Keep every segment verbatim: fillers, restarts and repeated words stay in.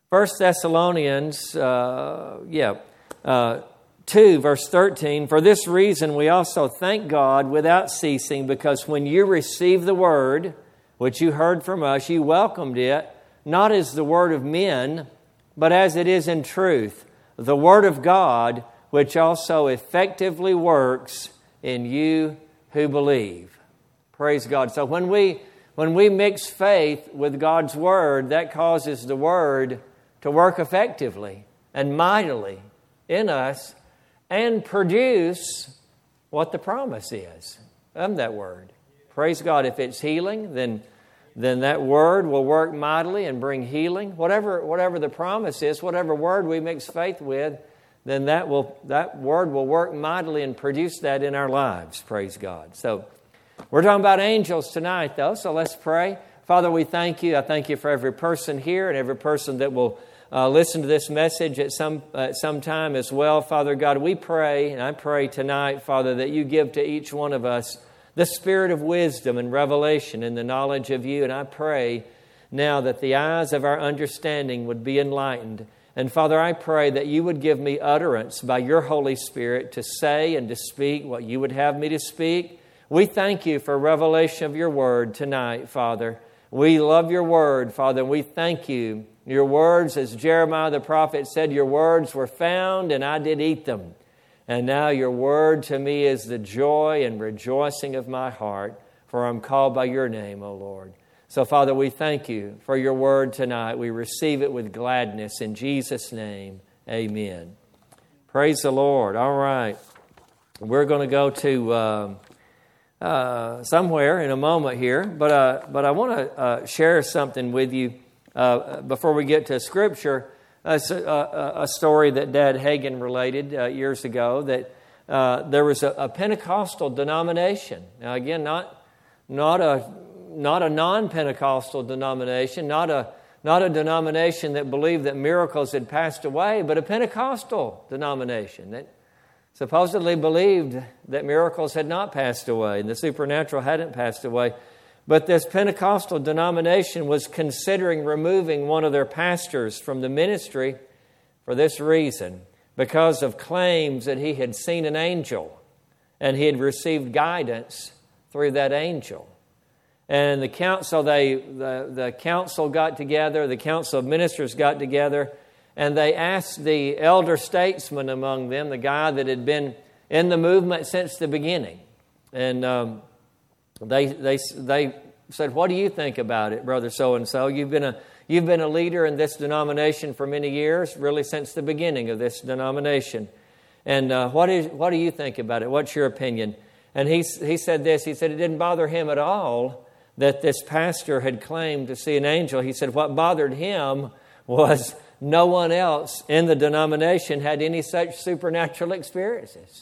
First Thessalonians, uh, yeah, uh, two, verse thirteen, for this reason we also thank God without ceasing, because when you received the word, which you heard from us, you welcomed it, not as the word of men, but as it is in truth, the word of God, which also effectively works in you who believe. Praise God. So when we when we mix faith with God's word, that causes the word to work effectively and mightily in us and produce what the promise is of that word. Praise God. If it's healing, then, then that word will work mightily and bring healing. Whatever, whatever the promise is, whatever word we mix faith with, then that will that word will work mightily and produce that in our lives. Praise God. So we're talking about angels tonight, though, so let's pray. Father, we thank you. I thank you for every person here and every person that will Uh, listen to this message at some at some time as well. Father God, we pray, and I pray tonight, Father, that you give to each one of us the spirit of wisdom and revelation and the knowledge of you. And I pray now that the eyes of our understanding would be enlightened. And Father, I pray that you would give me utterance by your Holy Spirit to say and to speak what you would have me to speak. We thank you for revelation of your word tonight, Father. We love your word, Father, and we thank you. Your words, as Jeremiah the prophet said, your words were found and I did eat them. And now your word to me is the joy and rejoicing of my heart, for I'm called by your name, O Lord. So, Father, we thank you for your word tonight. We receive it with gladness. In Jesus' name, amen. Praise the Lord. All right. We're going to go to uh, uh, somewhere in a moment here, but, uh, but I want to uh, share something with you. Uh, before we get to Scripture, uh, a, a story that Dad Hagin related uh, years ago, that uh, there was a, a Pentecostal denomination. Now, again, not not a not a non-Pentecostal denomination, not a not a denomination that believed that miracles had passed away, but a Pentecostal denomination that supposedly believed that miracles had not passed away and the supernatural hadn't passed away. But this Pentecostal denomination was considering removing one of their pastors from the ministry for this reason, because of claims that he had seen an angel and he had received guidance through that angel. And the council, they, the, the council got together, the council of ministers got together, and they asked the elder statesman among them, the guy that had been in the movement since the beginning, and um, They they they said, "What do you think about it, brother so and so? You've been a you've been a leader in this denomination for many years, really since the beginning of this denomination. And uh, what is what do you think about it? What's your opinion?" And he he said this. He said it didn't bother him at all that this pastor had claimed to see an angel. He said what bothered him was no one else in the denomination had any such supernatural experiences.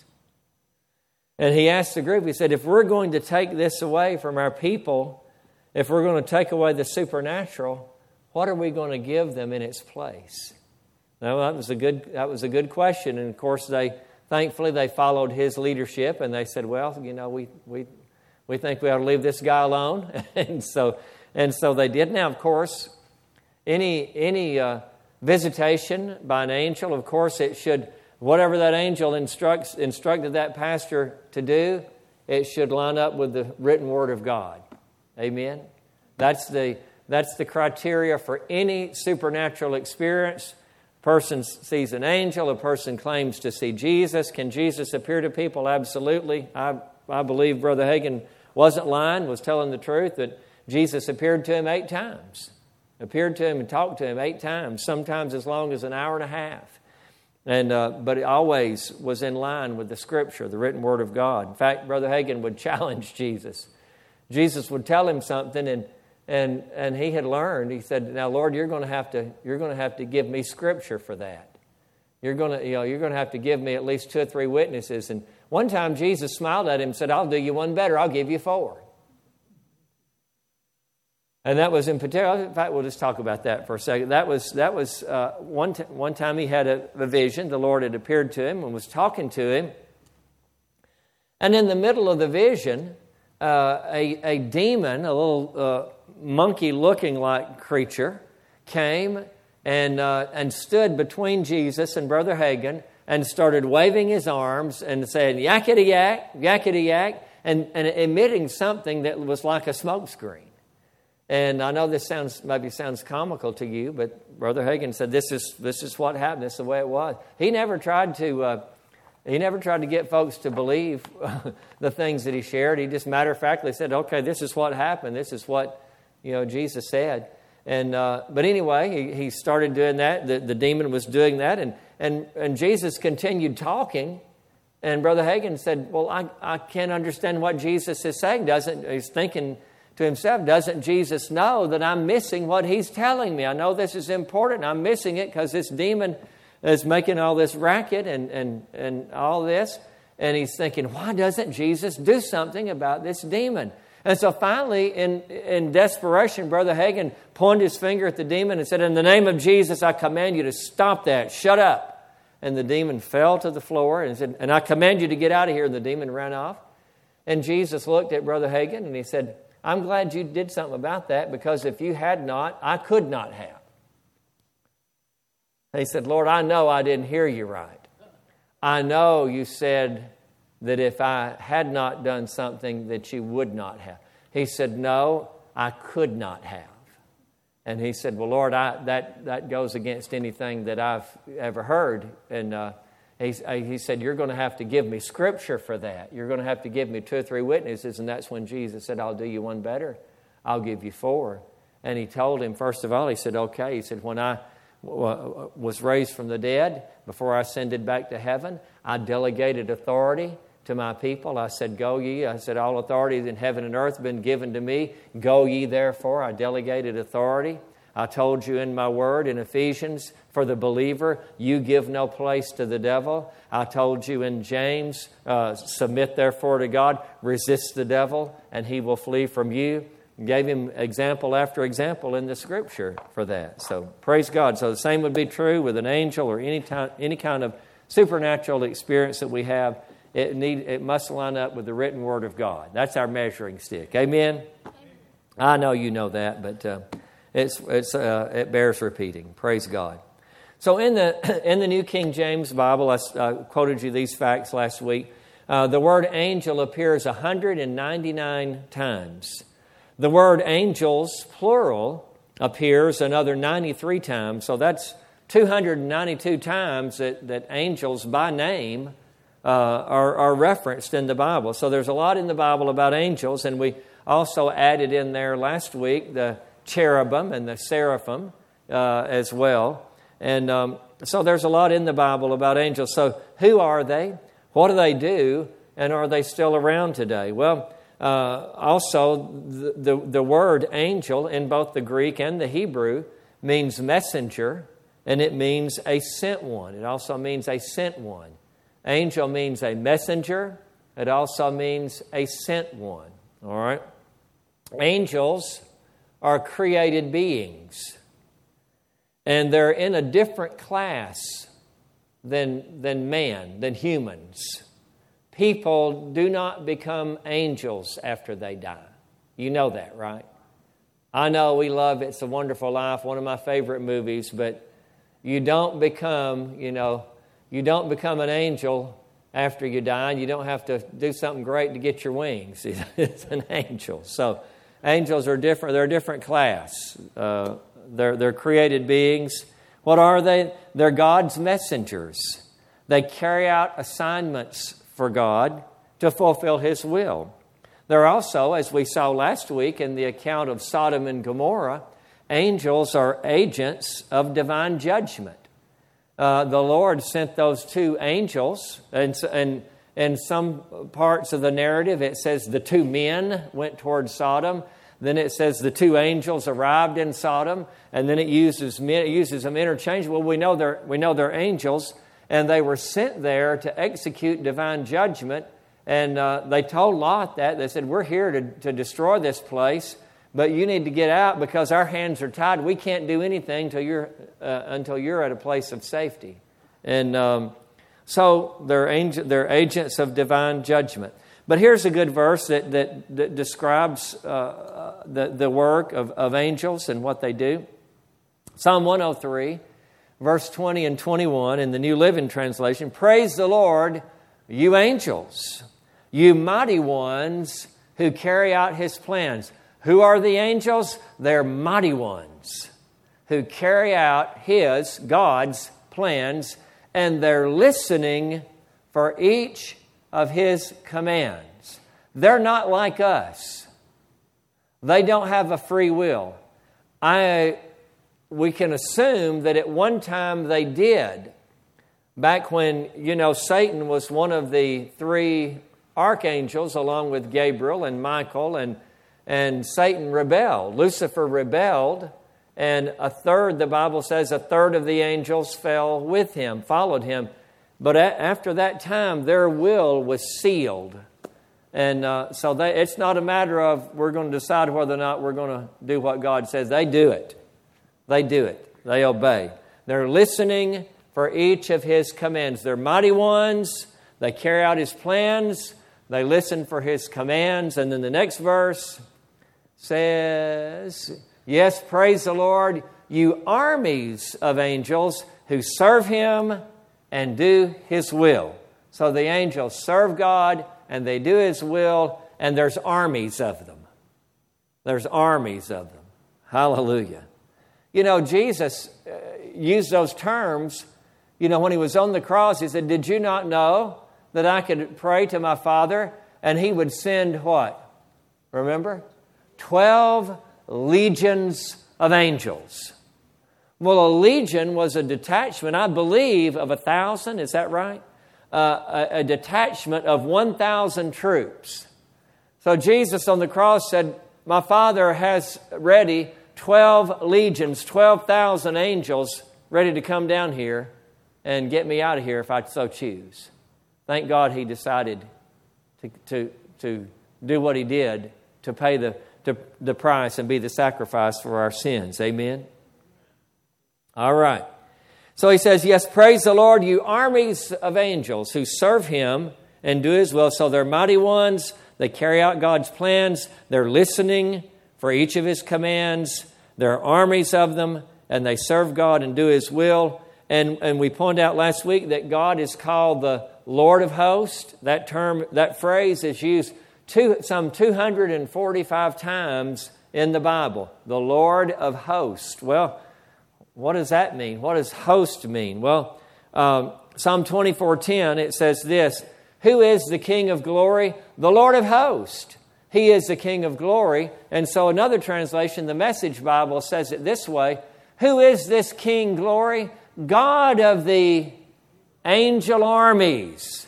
And he asked the group, he said, if we're going to take this away from our people, if we're going to take away the supernatural, what are we going to give them in its place? Now, that was a good that was a good question. And of course, they thankfully they followed his leadership, and they said, well, you know, we we we think we ought to leave this guy alone. and so and so they did. Now, of course, any any uh, visitation by an angel, of course, it should. Whatever that angel instructs instructed that pastor to do, it should line up with the written Word of God. Amen? That's the that's the criteria for any supernatural experience. A person sees an angel. A person claims to see Jesus. Can Jesus appear to people? Absolutely. I, I believe Brother Hagin wasn't lying, was telling the truth, that Jesus appeared to him eight times. Appeared to him and talked to him eight times, sometimes as long as an hour and a half. And uh, but it always was in line with the Scripture, the written Word of God. In fact, Brother Hagin would challenge Jesus. Jesus would tell him something, and and and he had learned. He said, "Now, Lord, you're going to have to you're going to have to give me Scripture for that. You're going to you know you're going to have to give me at least two or three witnesses." And one time, Jesus smiled at him and said, "I'll do you one better. I'll give you four." And that was in particular. In fact, we'll just talk about that for a second. That was that was uh, one t- one time he had a, a vision. The Lord had appeared to him and was talking to him. And in the middle of the vision, uh, a a demon, a little uh, monkey-looking like creature, came and uh, and stood between Jesus and Brother Hagin and started waving his arms and saying, yakety yak, yakety yak, and, and emitting something that was like a smoke screen. And I know this sounds maybe sounds comical to you, but Brother Hagin said this is this is what happened. This is the way it was. He never tried to uh, he never tried to get folks to believe the things that he shared. He just matter of factly said, "Okay, this is what happened. This is what you know Jesus said." And uh, but anyway, he, he started doing that. The, the demon was doing that, and and and Jesus continued talking. And Brother Hagin said, "Well, I I can't understand what Jesus is saying. Doesn't he's thinking." To himself, doesn't Jesus know that I'm missing what he's telling me? I know this is important. I'm missing it because this demon is making all this racket and, and, and all this. And he's thinking, why doesn't Jesus do something about this demon? And so finally, in, in desperation, Brother Hagin pointed his finger at the demon and said, in the name of Jesus, I command you to stop that. Shut up. And the demon fell to the floor and said, and I command you to get out of here. And the demon ran off. And Jesus looked at Brother Hagin and he said, I'm glad you did something about that, because if you had not, I could not have. He said, Lord, I know I didn't hear you right. I know you said that if I had not done something that you would not have. He said, no, I could not have. And he said, well, Lord, I, that, that goes against anything that I've ever heard. And uh, he, he said, you're going to have to give me scripture for that. You're going to have to give me two or three witnesses. And that's when Jesus said, I'll do you one better. I'll give you four. And he told him, first of all, he said, okay. He said, when I w- was raised from the dead, before I ascended back to heaven, I delegated authority to my people. I said, go ye. I said, all authority in heaven and earth has been given to me. Go ye therefore. I delegated authority. I told you in my word in Ephesians, for the believer, you give no place to the devil. I told you in James, uh, submit therefore to God, resist the devil, and he will flee from you. Gave him example after example in the Scripture for that. So praise God. So the same would be true with an angel or any time, any kind of supernatural experience that we have. It need it must line up with the written Word of God. That's our measuring stick. Amen? Amen. I know you know that, but uh, it's it's uh, it bears repeating. Praise God. So in the in the New King James Bible, I uh, quoted you these facts last week. Uh, the word angel appears one hundred ninety-nine times. The word angels, plural, appears another ninety-three times. So that's two hundred ninety-two times that, that angels by name uh, are, are referenced in the Bible. So there's a lot in the Bible about angels, and we also added in there last week the cherubim and the seraphim uh, as well. And um, so there's a lot in the Bible about angels. So who are they? What do they do? And are they still around today? Well, uh, also the, the, the word angel in both the Greek and the Hebrew means messenger, and it means a sent one. It also means a sent one. Angel means a messenger. It also means a sent one. All right? Angels are created beings. And they're in a different class than, than man, than humans. People do not become angels after they die. You know that, right? I know we love It's a Wonderful Life, one of my favorite movies, but you don't become, you know, you don't become an angel after you die, and you don't have to do something great to get your wings. It's an angel. So angels are different. They're a different class. Uh, They're, they're created beings. What are they? They're God's messengers. They carry out assignments for God to fulfill His will. They're also, as we saw last week in the account of Sodom and Gomorrah, angels are agents of divine judgment. Uh, the Lord sent those two angels, and, and in some parts of the narrative it says the two men went toward Sodom. Then it says the two angels arrived in Sodom, and then it uses it uses them interchangeably. Well, we know they're we know they're angels, and they were sent there to execute divine judgment. And uh, they told Lot that they said, "We're here to to destroy this place, but you need to get out because our hands are tied. We can't do anything until you're uh, until you're at a place of safety." And um, so they're angel, they're agents of divine judgment. But here's a good verse that, that, that describes uh, the, the work of, of angels and what they do. Psalm one oh three, verse twenty and twenty-one in the New Living Translation. Praise the Lord, you angels, you mighty ones who carry out His plans. Who are the angels? They're mighty ones who carry out His, God's plans, and they're listening for each of His commands. They're not like us. They don't have a free will. I, we can assume that at one time they did. Back when, you know, Satan was one of the three archangels along with Gabriel and Michael, and, and Satan rebelled. Lucifer rebelled, and a third, the Bible says, a third of the angels fell with him, followed him. But a- after that time, their will was sealed. And uh, so they, it's not a matter of we're going to decide whether or not we're going to do what God says. They do it. They do it. They obey. They're listening for each of His commands. They're mighty ones. They carry out His plans. They listen for His commands. And then the next verse says, yes, praise the Lord, you armies of angels who serve Him and do His will. So the angels serve God and they do His will, and there's armies of them. There's armies of them. Hallelujah. You know, Jesus uh, used those terms. You know, when He was on the cross, He said, did you not know that I could pray to my Father and He would send what? Remember? Twelve legions of angels. Well, a legion was a detachment, I believe, of a thousand. Is that right? Uh, a, a detachment of one thousand troops. So Jesus on the cross said, my Father has ready twelve legions, twelve thousand angels ready to come down here and get me out of here if I so choose. Thank God He decided to, to, to do what He did, to pay the, to, the price and be the sacrifice for our sins. Amen? All right. So He says, yes, praise the Lord, you armies of angels who serve Him and do His will. So they're mighty ones. They carry out God's plans. They're listening for each of His commands. There are armies of them, and they serve God and do His will. And, and we pointed out last week that God is called the Lord of hosts. That term, that phrase is used two, some two hundred forty-five times in the Bible. The Lord of hosts. Well, what does that mean? What does host mean? Well, um, Psalm twenty-four ten, it says this, who is the King of glory? The Lord of hosts. He is the King of glory. And so another translation, the Message Bible, says it this way, who is this King glory? God of the angel armies.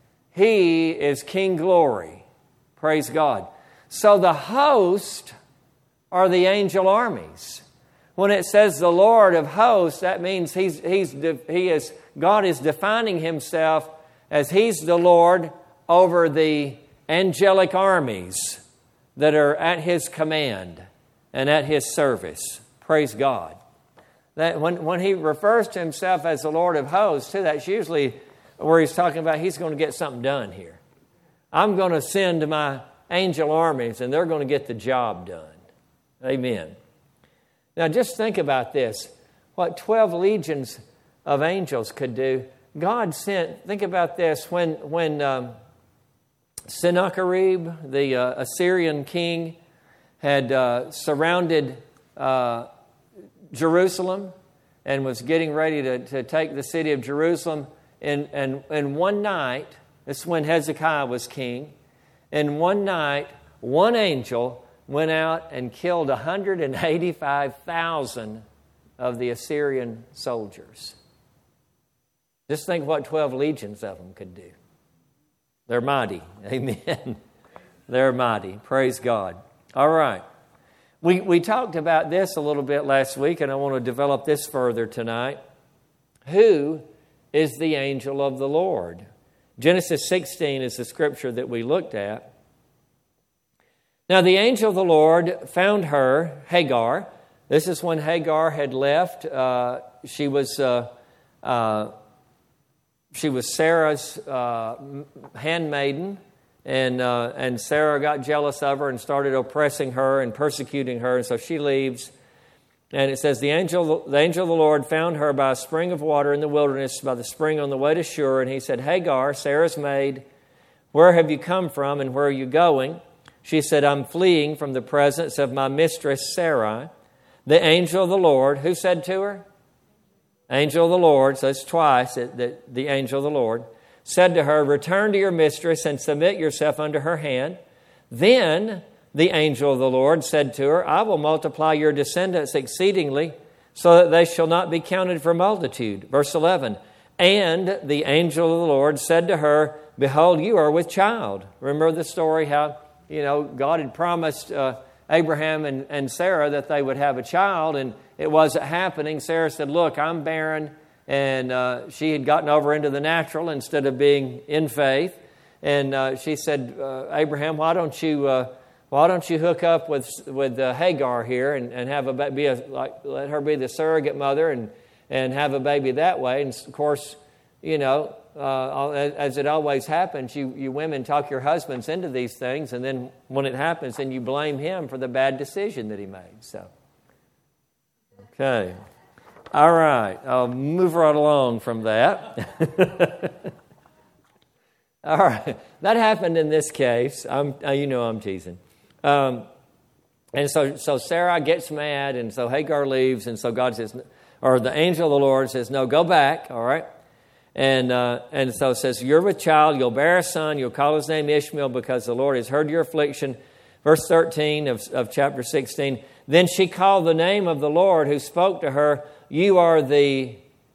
He is King glory. Praise God. So the host are the angel armies. When it says the Lord of hosts, that means he's, he's, he is, God is defining Himself as He's the Lord over the angelic armies that are at His command and at His service. Praise God. That when, when He refers to Himself as the Lord of hosts, too, that's usually where He's talking about He's going to get something done here. I'm going to send my angel armies and they're going to get the job done. Amen. Now, just think about this. What twelve legions of angels could do. God sent, think about this, when, when um, Sennacherib, the uh, Assyrian king, had uh, surrounded uh, Jerusalem and was getting ready to, to take the city of Jerusalem. And, and, and one night, this is when Hezekiah was king, and one night, one angel went out and killed one hundred eighty-five thousand of the Assyrian soldiers. Just think what twelve legions of them could do. They're mighty. Amen. They're mighty. Praise God. All right. We, we talked about this a little bit last week, and I want to develop this further tonight. Who is the angel of the Lord? Genesis sixteen is the scripture that we looked at. Now the angel of the Lord found her, Hagar. This is when Hagar had left. Uh, she was uh, uh, she was Sarah's uh, handmaiden, and uh, and Sarah got jealous of her and started oppressing her and persecuting her, and so she leaves. And it says, the angel, the angel of the Lord found her by a spring of water in the wilderness, by the spring on the way to Shur. And he said, Hagar, Sarah's maid, where have you come from and where are you going? She said, I'm fleeing from the presence of my mistress Sarai. The angel of the Lord, who said to her? Angel of the Lord, so it's twice that the, the angel of the Lord, said to her, return to your mistress and submit yourself under her hand. Then the angel of the Lord said to her, I will multiply your descendants exceedingly, so that they shall not be counted for multitude. Verse eleven, and the angel of the Lord said to her, behold, you are with child. Remember the story how, you know, God had promised uh, Abraham and, and Sarah that they would have a child, and it wasn't happening. Sarah said, look, I'm barren, and uh, she had gotten over into the natural instead of being in faith. And uh, she said, uh, Abraham, why don't you... Uh, Why don't you hook up with with uh, Hagar here and, and have a be a, like let her be the surrogate mother and and have a baby that way? And of course, you know, uh, as it always happens, you you women talk your husbands into these things, and then when it happens, then you blame him for the bad decision that he made. So, okay, all right, I'll move right along from that. All right, that happened in this case. I'm uh, you know I'm teasing. Um, and so, so Sarah gets mad, and so Hagar leaves, and so God says, or the angel of the Lord says, no, go back, all right? And uh, and so it says, you're with child, you'll bear a son, you'll call his name Ishmael, because the Lord has heard your affliction. Verse thirteen of, of chapter sixteen, then she called the name of the Lord who spoke to her, you are the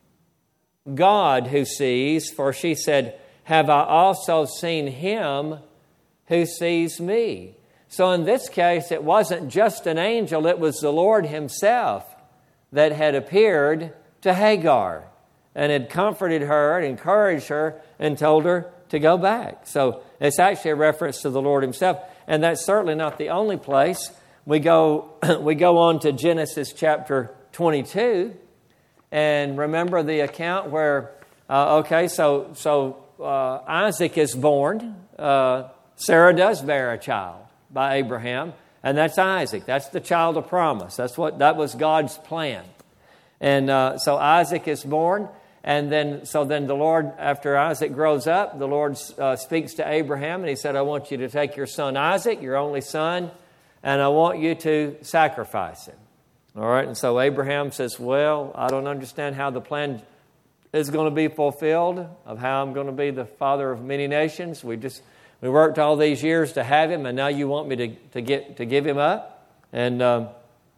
God who sees, for she said, have I also seen him who sees me? So in this case, it wasn't just an angel, it was the Lord himself that had appeared to Hagar and had comforted her and encouraged her and told her to go back. So it's actually a reference to the Lord himself. And that's certainly not the only place. We go, we go on to Genesis chapter twenty-two. And remember the account where, uh, okay, so, so uh, Isaac is born. Uh, Sarah does bear a child by Abraham, and that's Isaac. That's the child of promise. That's what that was God's plan. And uh, so Isaac is born, and then so then the Lord, after Isaac grows up, the Lord uh, speaks to Abraham, and he said, I want you to take your son Isaac, your only son, and I want you to sacrifice him. All right, and so Abraham says, well, I don't understand how the plan is going to be fulfilled, of how I'm going to be the father of many nations. We just We worked all these years to have him, and now you want me to, to get to give him up? And um,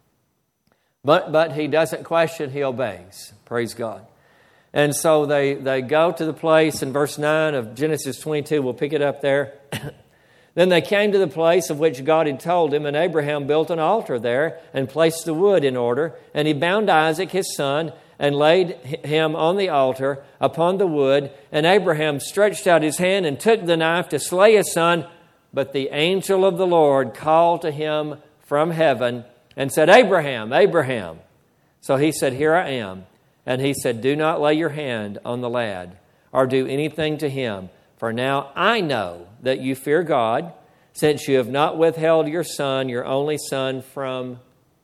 but but he doesn't question; he obeys. Praise God. And so they they go to the place in verse nine of Genesis twenty-two. We'll pick it up there. Then they came to the place of which God had told him, and Abraham built an altar there and placed the wood in order. And he bound Isaac his son and laid him on the altar upon the wood. And Abraham stretched out his hand and took the knife to slay his son. But the angel of the Lord called to him from heaven and said, Abraham, Abraham. So he said, here I am. And he said, do not lay your hand on the lad or do anything to him. For now I know that you fear God, since you have not withheld your son, your only son, from,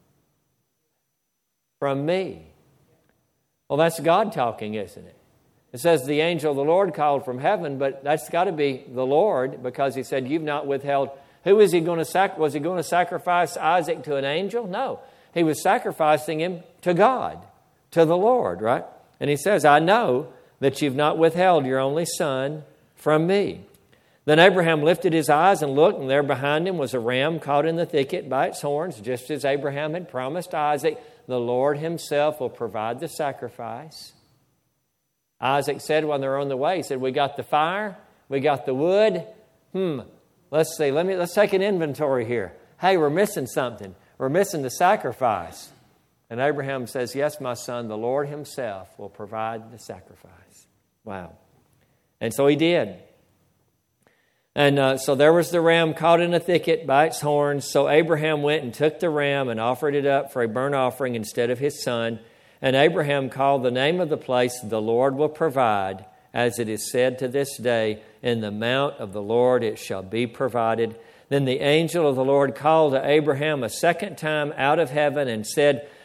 from me. Well, that's God talking, isn't it? It says the angel of the Lord called from heaven, but that's got to be the Lord, because he said, you've not withheld. Who is he going to sac- was he going to sacrifice Isaac to an angel? No. He was sacrificing him to God, to the Lord, right? And he says, I know that you've not withheld your only son from me. Then Abraham lifted his eyes and looked, and there behind him was a ram caught in the thicket by its horns, just as Abraham had promised Isaac. The Lord himself will provide the sacrifice. Isaac said when they were on the way, he said, we got the fire, we got the wood. Hmm, let's see, let me let's take an inventory here. Hey, we're missing something. We're missing the sacrifice. And Abraham says, yes, my son, the Lord himself will provide the sacrifice. Wow. And so he did. And uh, so there was the ram caught in a thicket by its horns. So Abraham went and took the ram and offered it up for a burnt offering instead of his son. And Abraham called the name of the place, the Lord will provide, as it is said to this day, in the mount of the Lord it shall be provided. Then the angel of the Lord called to Abraham a second time out of heaven and said,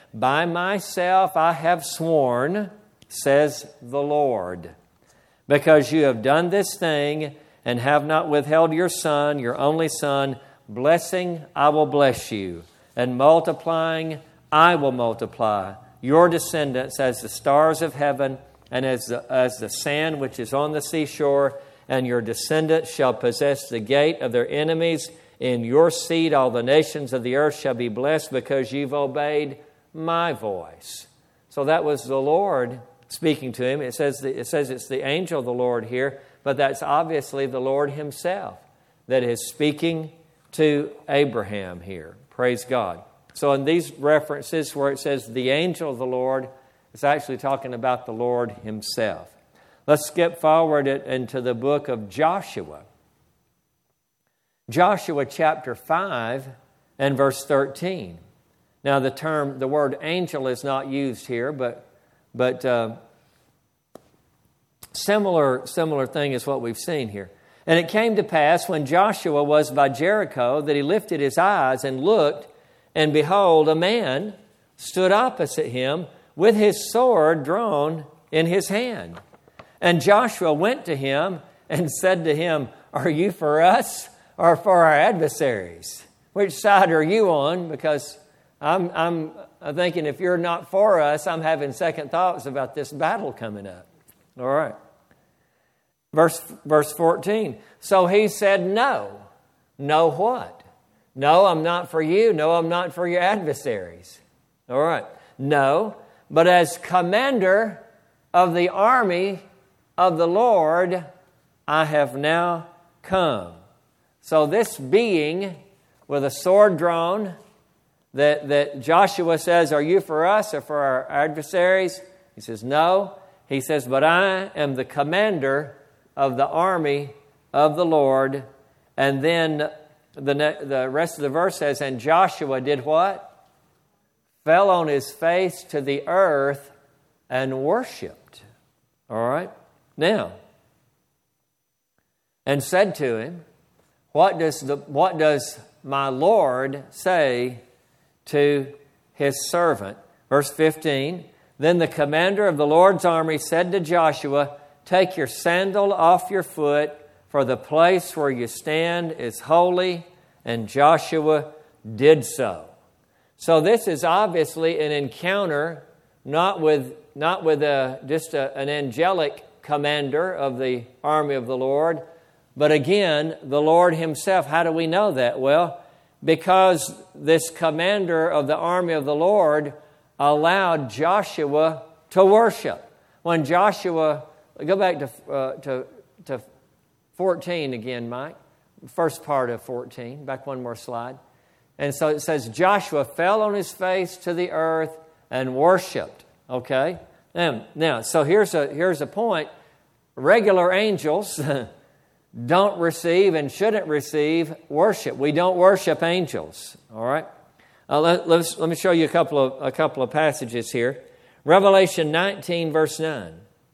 By myself I have sworn, says the Lord, because you have done this thing and have not withheld your son, your only son, blessing I will bless you, and multiplying I will multiply your descendants as the stars of heaven and as the, as the sand which is on the seashore, and your descendants shall possess the gate of their enemies. In your seed all the nations of the earth shall be blessed, because you've obeyed my voice. So that was the Lord speaking to him. It says, it says it's the angel of the Lord here, but that's obviously the Lord himself that is speaking to Abraham here. Praise God. So in these references where it says the angel of the Lord, it's actually talking about the Lord himself. Let's skip forward into the book of Joshua. Joshua chapter five and verse thirteen. Now the term, the word angel is not used here, but but uh, similar similar thing is what we've seen here. And it came to pass when Joshua was by Jericho that he lifted his eyes and looked, and behold, a man stood opposite him with his sword drawn in his hand. And Joshua went to him and said to him, "Are you for us or for our adversaries? Which side are you on?" Because I'm, I'm thinking if you're not for us, I'm having second thoughts about this battle coming up. All right. Verse, verse fourteen. So he said, "No." No what? "No, I'm not for you. No, I'm not for your adversaries." All right. "No, but as commander of the army of the Lord, I have now come." So this being with a sword drawn, that, that Joshua says, "Are you for us or for our adversaries?" He says, "No." He says, "But I am the commander of the army of the Lord." And then the, the rest of the verse says, "And Joshua did what? Fell on his face to the earth and worshipped." All right. Now, and said to him, What does the what does my Lord say to his servant? Verse fifteen, "Then the commander of the Lord's army said to Joshua, Take your sandal off your foot, for the place where you stand is holy." And Joshua did so. So this is obviously an encounter, not with not with a, just a, an angelic commander of the army of the Lord, but again, the Lord himself. How do we know that? Well, because this commander of the army of the Lord allowed Joshua to worship. When Joshua, go back to uh, to, to fourteen again, Mike. First part of fourteen. Back one more slide. And so it says, Joshua fell on his face to the earth and worshipped. Okay? Now, now so here's a here's a point. Regular angels don't receive and shouldn't receive worship. We don't worship angels. All right? Uh, let, let's, let me show you a couple of a couple of passages here. Revelation nineteen, verse nine.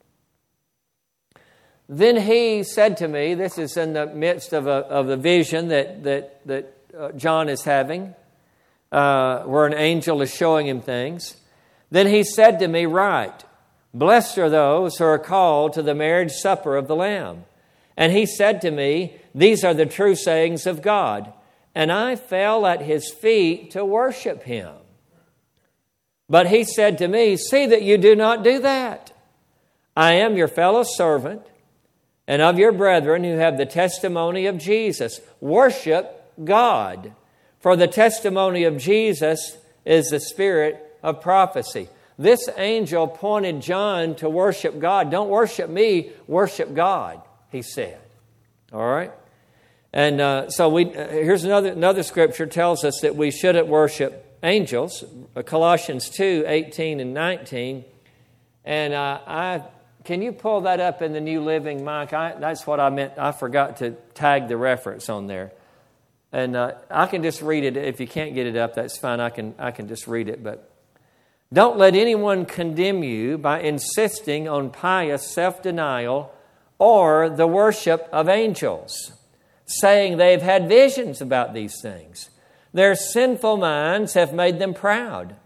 "Then he said to me," this is in the midst of a of the vision that that that uh, John is having, uh, where an angel is showing him things. "Then he said to me, Write, blessed are those who are called to the marriage supper of the Lamb. And he said to me, These are the true sayings of God. And I fell at his feet to worship him. But he said to me, See that you do not do that. I am your fellow servant and of your brethren who have the testimony of Jesus. Worship God. For the testimony of Jesus is the spirit of prophecy." This angel pointed John to worship God. Don't worship me, worship God, he said. All right? And uh, so we uh, here's another another scripture tells us that we shouldn't worship angels. Colossians two, eighteen and nineteen. And uh, I can you pull that up in the New Living, Mike? I, that's what I meant. I forgot to tag the reference on there. And uh, I can just read it. If you can't get it up, that's fine. I can I can just read it. But don't let anyone condemn you by insisting on pious self-denial or the worship of angels, saying they've had visions about these things. Their sinful minds have made them proud,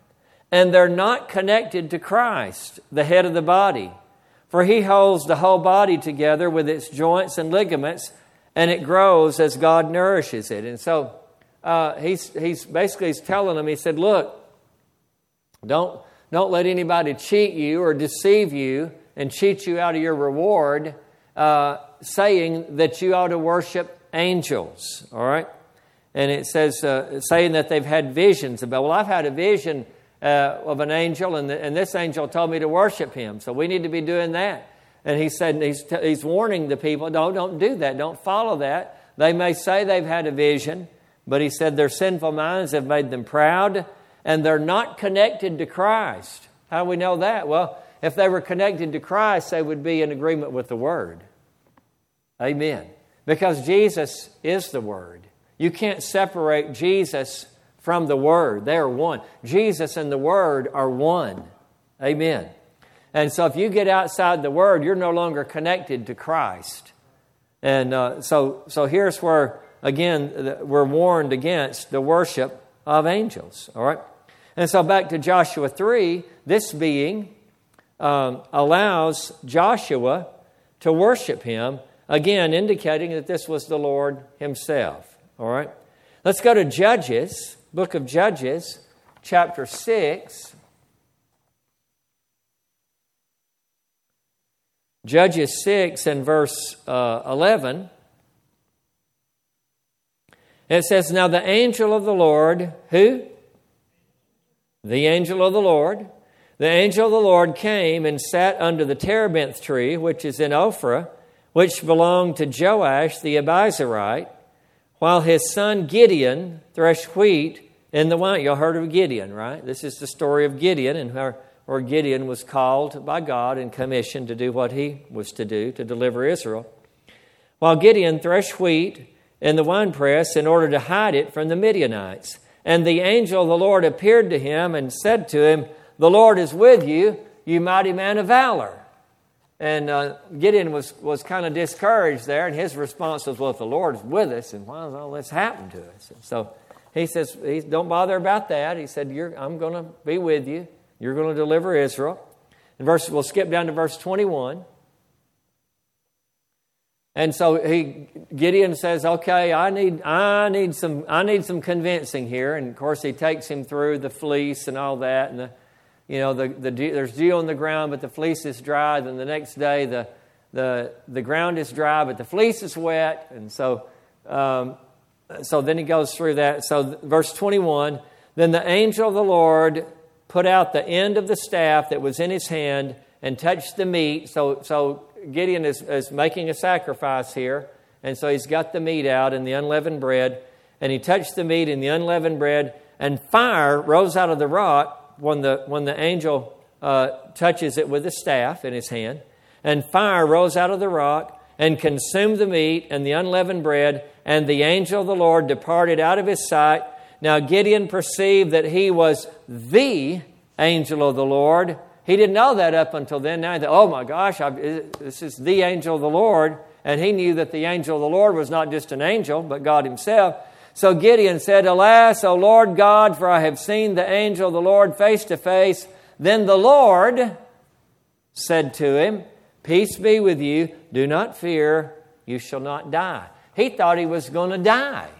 and they're not connected to Christ, the head of the body. For He holds the whole body together with its joints and ligaments, and it grows as God nourishes it. And so uh, he's he's basically he's telling them, he said, look, don't, don't let anybody cheat you or deceive you and cheat you out of your reward, uh, saying that you ought to worship angels. All right? And it says, uh, saying that they've had visions about, well, I've had a vision Uh, of an angel, and, the, and this angel told me to worship him. So we need to be doing that. And he said, he's, t- he's warning the people, don't, don't do that. Don't follow that. They may say they've had a vision, but he said their sinful minds have made them proud, and they're not connected to Christ. How do we know that? Well, if they were connected to Christ, they would be in agreement with the Word. Amen. Because Jesus is the Word. You can't separate Jesus from the Word. They are one. Jesus and the Word are one. Amen. And so if you get outside the Word, you're no longer connected to Christ. And uh, so, so here's where, again, we're warned against the worship of angels. All right? And so back to Joshua three, this being um, allows Joshua to worship him, again, indicating that this was the Lord Himself. All right? Let's go to Judges. Book of Judges, chapter six. Judges six and verse uh, eleven. It says, now the angel of the Lord, who? The angel of the Lord. The angel of the Lord came and sat under the terebinth tree, which is in Ophrah, which belonged to Joash the Abiezrite, while his son Gideon threshed wheat in the wine. Y'all heard of Gideon, right? This is the story of Gideon, and where, where Gideon was called by God and commissioned to do what he was to do, to deliver Israel. While Gideon threshed wheat in the winepress in order to hide it from the Midianites. And the angel of the Lord appeared to him and said to him, the Lord is with you, you mighty man of valor. And uh, Gideon was, was kind of discouraged there, and his response was, well, if the Lord is with us, and why has all this happened to us? And so he says, don't bother about that. He said, You're, I'm going to be with you. You're going to deliver Israel. And verse, we'll skip down to verse twenty-one. And so he, Gideon says, okay, I need, I need some, I need some convincing here. And of course, he takes him through the fleece and all that, and the You know, the, the there's dew on the ground, but the fleece is dry. Then the next day, the the the ground is dry, but the fleece is wet. And so, um, so then he goes through that. So verse twenty-one, then the angel of the Lord put out the end of the staff that was in his hand and touched the meat. So so Gideon is, is making a sacrifice here. And so he's got the meat out and the unleavened bread. And he touched the meat and the unleavened bread, and fire rose out of the rock when the when the angel uh, touches it with the staff in his hand. And fire rose out of the rock and consumed the meat and the unleavened bread, and the angel of the Lord departed out of his sight. Now Gideon perceived that he was the angel of the Lord. He didn't know that up until then. Now he thought, oh my gosh, I've, this is the angel of the Lord. And he knew that the angel of the Lord was not just an angel, but God Himself. So Gideon said, alas, O Lord God, for I have seen the angel of the Lord face to face. Then the Lord said to him, peace be with you. Do not fear. You shall not die. He thought he was going to die.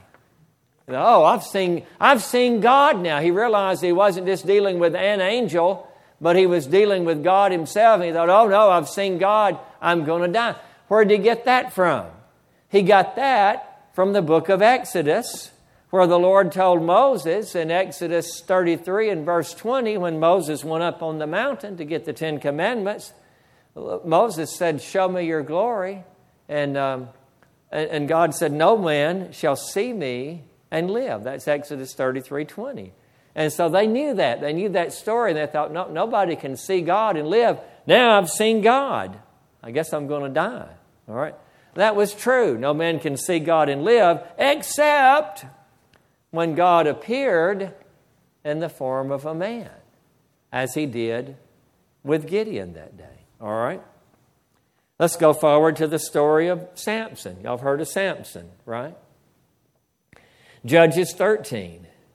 Oh, I've seen, I've seen God now. He realized he wasn't just dealing with an angel, but he was dealing with God Himself. And he thought, oh no, I've seen God. I'm going to die. Where did he get that from? He got that from the book of Exodus, where the Lord told Moses in Exodus thirty-three and verse twenty, when Moses went up on the mountain to get the Ten Commandments, Moses said, show me your glory. And, um, and God said, no man shall see me and live. That's Exodus thirty-three twenty. And so they knew that. They knew that story. And they thought, no, nobody can see God and live. Now I've seen God. I guess I'm going to die. All right. That was true. No man can see God and live, except when God appeared in the form of a man, as He did with Gideon that day. All right? Let's go forward to the story of Samson. Y'all have heard of Samson, right? Judges thirteen.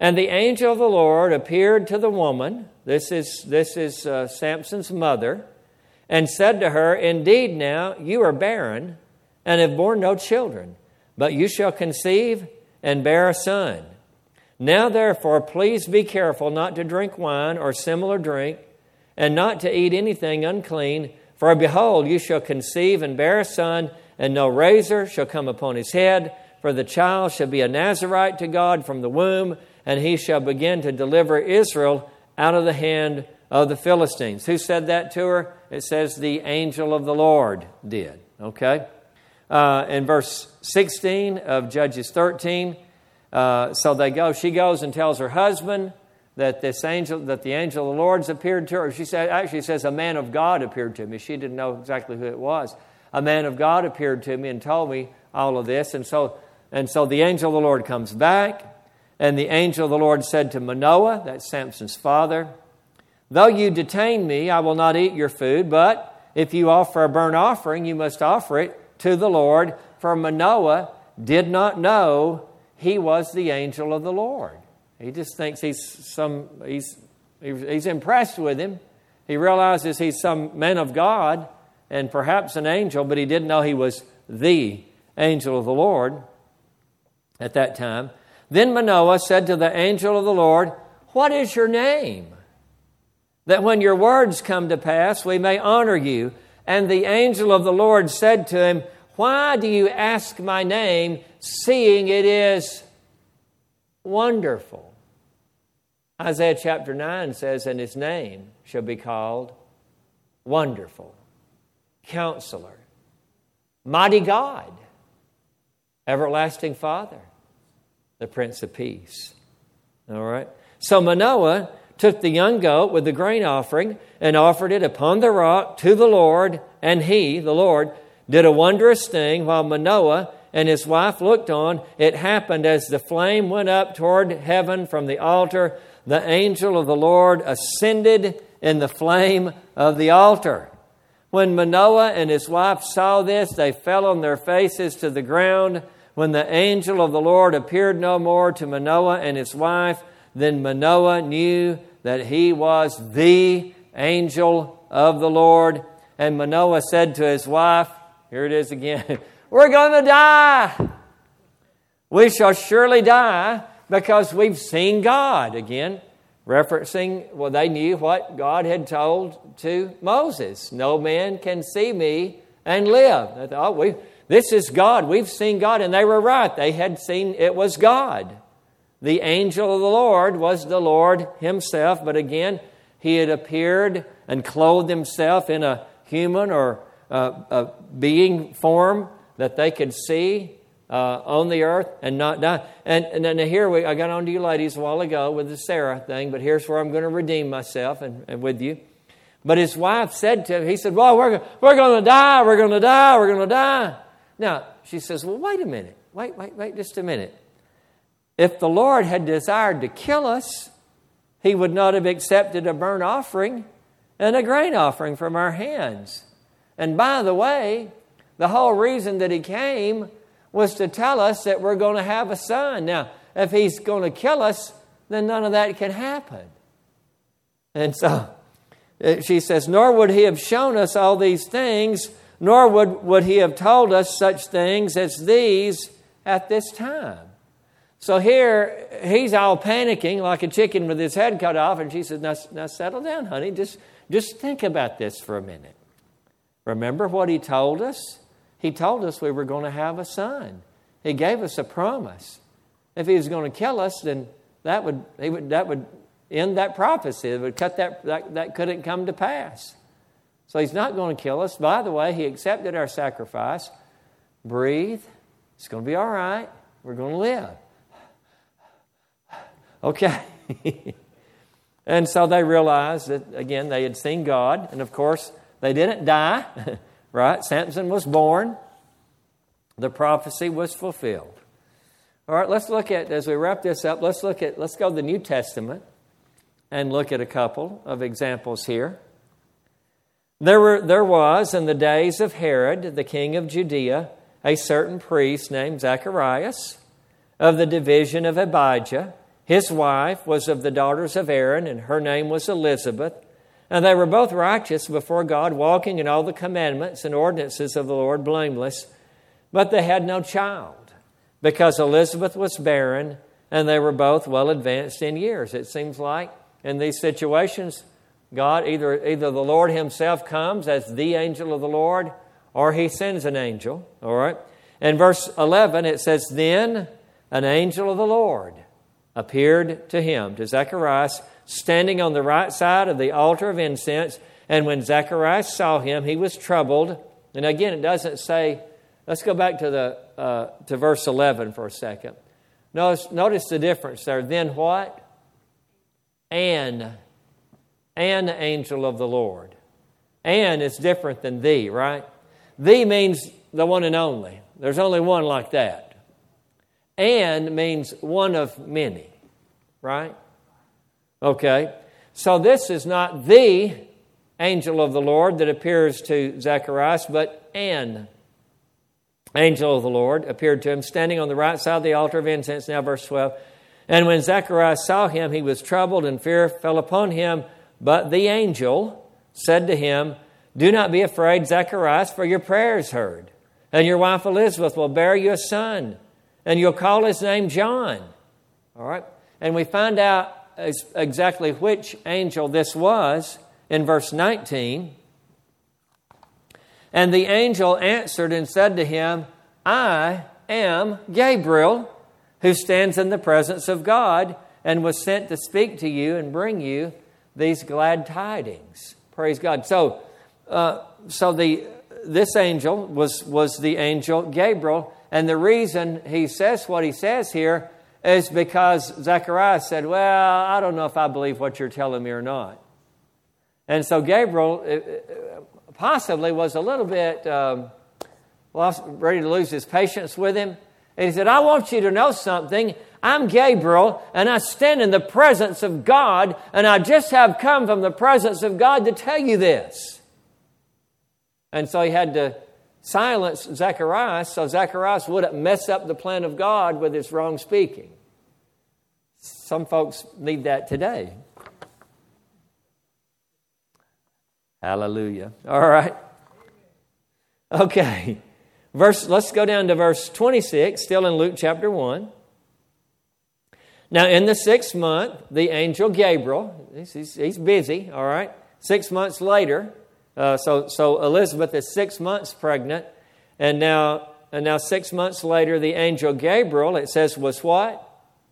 And the angel of the Lord appeared to the woman, this is, this is uh, Samson's mother, and said to her, Indeed now you are barren and have borne no children, but you shall conceive and bear a son. Now therefore please be careful not to drink wine or similar drink, and not to eat anything unclean, for behold, you shall conceive and bear a son, and no razor shall come upon his head, for the child shall be a Nazarite to God from the womb, and he shall begin to deliver Israel out of the hand of the Philistines. Who said that to her? It says the angel of the Lord did. Okay? Uh, in verse sixteen of Judges thirteen, uh, so they go. She goes and tells her husband that this angel, that the angel of the Lord's appeared to her. She said, actually says, a man of God appeared to me. She didn't know exactly who it was. A man of God appeared to me and told me all of this. And so, and so the angel of the Lord comes back. And the angel of the Lord said to Manoah, that's Samson's father, Though you detain me, I will not eat your food, but if you offer a burnt offering, you must offer it to the Lord. For Manoah did not know he was the angel of the Lord. He just thinks he's some, he's, he's impressed with him. He realizes he's some man of God and perhaps an angel, but he didn't know he was the angel of the Lord at that time. Then Manoah said to the angel of the Lord, What is your name? That when your words come to pass, we may honor you. And the angel of the Lord said to him, Why do you ask my name, seeing it is wonderful? Isaiah chapter nine says, And his name shall be called Wonderful, Counselor, Mighty God, Everlasting Father, the Prince of Peace. All right. So Manoah took the young goat with the grain offering and offered it upon the rock to the Lord. And he, the Lord, did a wondrous thing while Manoah and his wife looked on. It happened as the flame went up toward heaven from the altar, the angel of the Lord ascended in the flame of the altar. When Manoah and his wife saw this, they fell on their faces to the ground. When the angel of the Lord appeared no more to Manoah and his wife, then Manoah knew that he was the angel of the Lord. And Manoah said to his wife, here it is again, We're going to die. We shall surely die because we've seen God. Again, referencing, well, they knew what God had told to Moses. No man can see me and live. They thought, oh, we This is God. We've seen God. And they were right. They had seen it was God. The angel of the Lord was the Lord himself. But again, he had appeared and clothed himself in a human or uh, a being form that they could see uh, on the earth and not die. And, and then here we, I got on to you ladies a while ago with the Sarah thing, but here's where I'm going to redeem myself and, and with you. But his wife said to him, he said, well, we're, we're going to die. We're going to die. We're going to die. Now, she says, well, wait a minute. Wait, wait, wait just a minute. If the Lord had desired to kill us, he would not have accepted a burnt offering and a grain offering from our hands. And by the way, the whole reason that he came was to tell us that we're going to have a son. Now, if he's going to kill us, then none of that can happen. And so she says, nor would he have shown us all these things, nor would, would he have told us such things as these at this time. So here, he's all panicking like a chicken with his head cut off. And she says, now, now settle down, honey. Just, just think about this for a minute. Remember what he told us? He told us we were going to have a son. He gave us a promise. If he was going to kill us, then that would, he would, that would end that prophecy. It would cut that, that, that couldn't come to pass. So he's not going to kill us. By the way, he accepted our sacrifice. Breathe. It's going to be all right. We're going to live. Okay. And so they realized that, again, they had seen God. And of course, they didn't die. Right? Samson was born. The prophecy was fulfilled. All right, let's look at, as we wrap this up, let's look at, let's go to the New Testament and look at a couple of examples here. There were, there was, in the days of Herod, the king of Judea, a certain priest named Zacharias of the division of Abijah. His wife was of the daughters of Aaron, and her name was Elizabeth. And they were both righteous before God, walking in all the commandments and ordinances of the Lord blameless. But they had no child, because Elizabeth was barren, and they were both well advanced in years. It seems like in these situations, God, either, either the Lord Himself comes as the angel of the Lord, or He sends an angel. All right. In verse eleven, it says, Then an angel of the Lord appeared to him, to Zacharias, standing on the right side of the altar of incense. And when Zacharias saw him, he was troubled. And again, it doesn't say, let's go back to the uh, to verse eleven for a second. Notice, notice the difference there. Then what? An, an angel of the Lord. An is different than the, right? The means the one and only. There's only one like that. And means one of many, right? Okay, so this is not the angel of the Lord that appears to Zacharias, but an angel of the Lord appeared to him, standing on the right side of the altar of incense. Now verse twelve. And when Zacharias saw him, he was troubled, and fear fell upon him. But the angel said to him, Do not be afraid, Zacharias, for your prayer is heard. And your wife Elizabeth will bear you a son, and you'll call his name John. All right? And we find out exactly which angel this was in verse nineteen. And the angel answered and said to him, I am Gabriel, who stands in the presence of God, and was sent to speak to you and bring you these glad tidings. Praise God. So, uh, so the this angel was, was the angel Gabriel. And the reason he says what he says here is because Zacharias said, well, I don't know if I believe what you're telling me or not. And so Gabriel possibly was a little bit um, lost, ready to lose his patience with him. And he said, I want you to know something. I'm Gabriel, and I stand in the presence of God, and I just have come from the presence of God to tell you this. And so he had to silence Zacharias so Zacharias wouldn't mess up the plan of God with his wrong speaking. Some folks need that today. Hallelujah. All right. Okay. Verse. Let's go down to verse twenty-six, still in Luke chapter one. Now, in the sixth month, the angel Gabriel, he's, he's busy, all right. Six months later, uh, so so Elizabeth is six months pregnant, and now and now six months later, the angel Gabriel, it says, was what?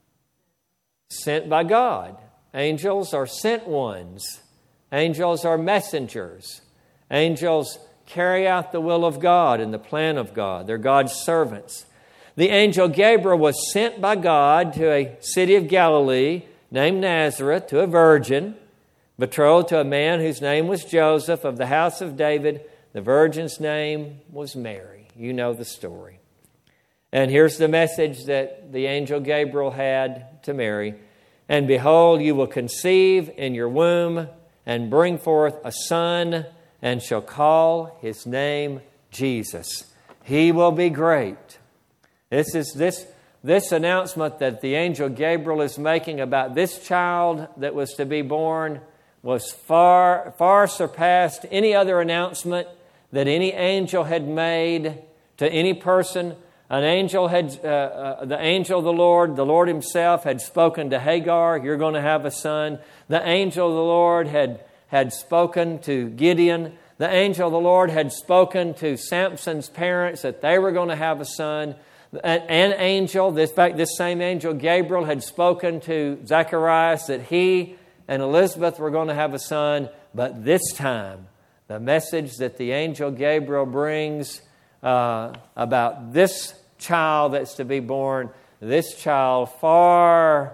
Sent by God. Angels are sent ones. Angels are messengers. Angels carry out the will of God and the plan of God. They're God's servants. The angel Gabriel was sent by God to a city of Galilee named Nazareth, to a virgin, betrothed to a man whose name was Joseph, of the house of David. The virgin's name was Mary. You know the story. And here's the message that the angel Gabriel had to Mary. And behold, you will conceive in your womb and bring forth a son, and shall call his name Jesus. He will be great. This is this, this announcement that the angel Gabriel is making about this child that was to be born was far, far surpassed any other announcement that any angel had made to any person. An angel had, uh, uh, the angel of the Lord, the Lord Himself had spoken to Hagar, you're going to have a son. The angel of the Lord had, had spoken to Gideon. The angel of the Lord had spoken to Samson's parents that they were going to have a son. An, an angel, in fact, this same angel Gabriel had spoken to Zacharias that he and Elizabeth were going to have a son. But this time, the message that the angel Gabriel brings uh, about this child that's to be born, this child far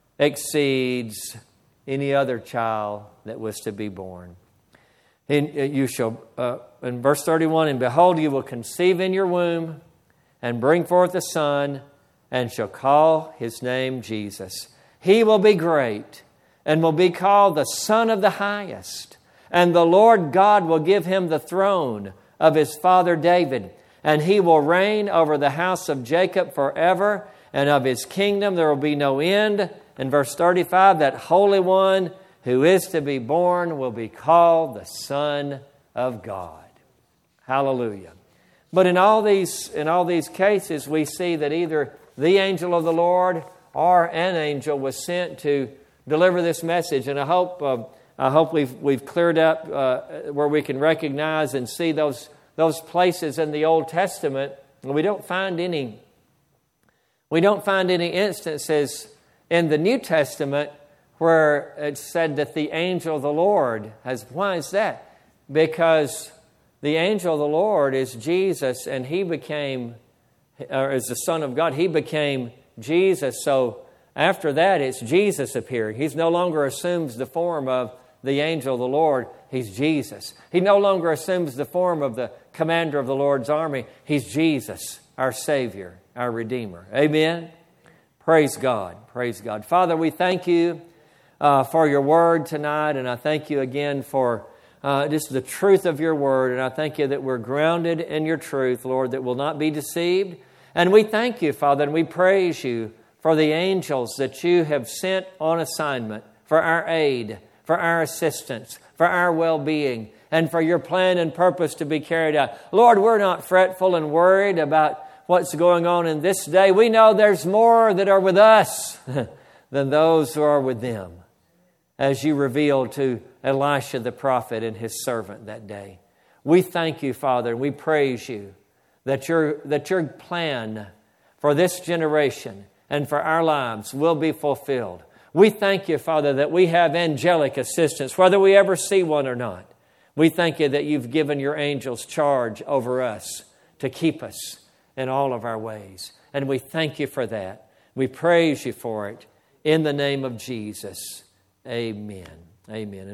exceeds any other child that was to be born. And you shall, uh, in verse thirty-one, and behold, you will conceive in your womb and bring forth a son, and shall call his name Jesus. He will be great and will be called the Son of the Highest. And the Lord God will give him the throne of his father David. And he will reign over the house of Jacob forever, and of his kingdom there will be no end. in verse thirty-five, that Holy One who is to be born will be called the Son of God. Hallelujah. But in all these, in all these cases, we see that either the angel of the Lord or an angel was sent to deliver this message. And I hope uh, I hope we've we've cleared up uh, where we can recognize and see those those places in the Old Testament. We don't find any we don't find any instances in the New Testament where it's said that the angel of the Lord has. Why is that? Because the angel of the Lord is Jesus, and He became, or is the Son of God. He became Jesus. So after that, it's Jesus appearing. He's no longer assumes the form of the angel of the Lord. He's Jesus. He no longer assumes the form of the commander of the Lord's army. He's Jesus, our Savior, our Redeemer. Amen? Praise God. Praise God. Father, we thank You uh, for Your Word tonight, and I thank You again for uh, just the truth of Your Word, and I thank You that we're grounded in Your truth, Lord, that will not be deceived. And we thank You, Father, and we praise You for the angels that You have sent on assignment for our aid, for our assistance, for our well-being, and for Your plan and purpose to be carried out. Lord, we're not fretful and worried about what's going on in this day. We know there's more that are with us than those who are with them, as You revealed to Elisha the prophet and his servant that day. We thank You, Father, and we praise You that your, that your plan for this generation and for our lives will be fulfilled. We thank You, Father, that we have angelic assistance, whether we ever see one or not. We thank You that You've given Your angels charge over us to keep us in all of our ways. And we thank You for that. We praise You for it. In the name of Jesus, amen. Amen.